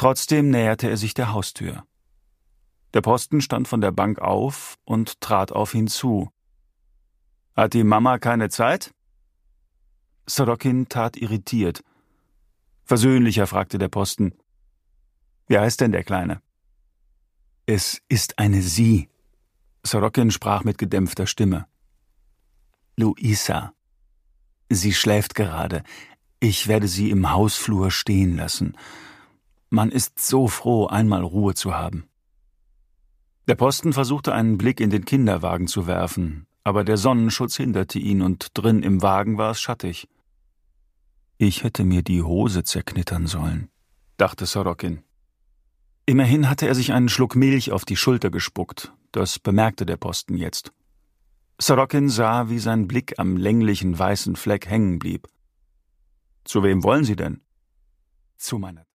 Trotzdem näherte er sich der Haustür. Der Posten stand von der Bank auf und trat auf ihn zu. »Hat die Mama keine Zeit?« Sorokin tat irritiert. Versöhnlicher fragte der Posten. »Wie heißt denn der Kleine?« »Es ist eine Sie.« Sorokin sprach mit gedämpfter Stimme. »Luisa. Sie schläft gerade. Ich werde sie im Hausflur stehen lassen. Man ist so froh, einmal Ruhe zu haben.« Der Posten versuchte einen Blick in den Kinderwagen zu werfen, aber der Sonnenschutz hinderte ihn und drin im Wagen war es schattig. »Ich hätte mir die Hose zerknittern sollen«, dachte Sorokin. Immerhin hatte er sich einen Schluck Milch auf die Schulter gespuckt, das bemerkte der Posten jetzt. Sorokin sah, wie sein Blick am länglichen weißen Fleck hängen blieb. »Zu wem wollen Sie denn?« »Zu meiner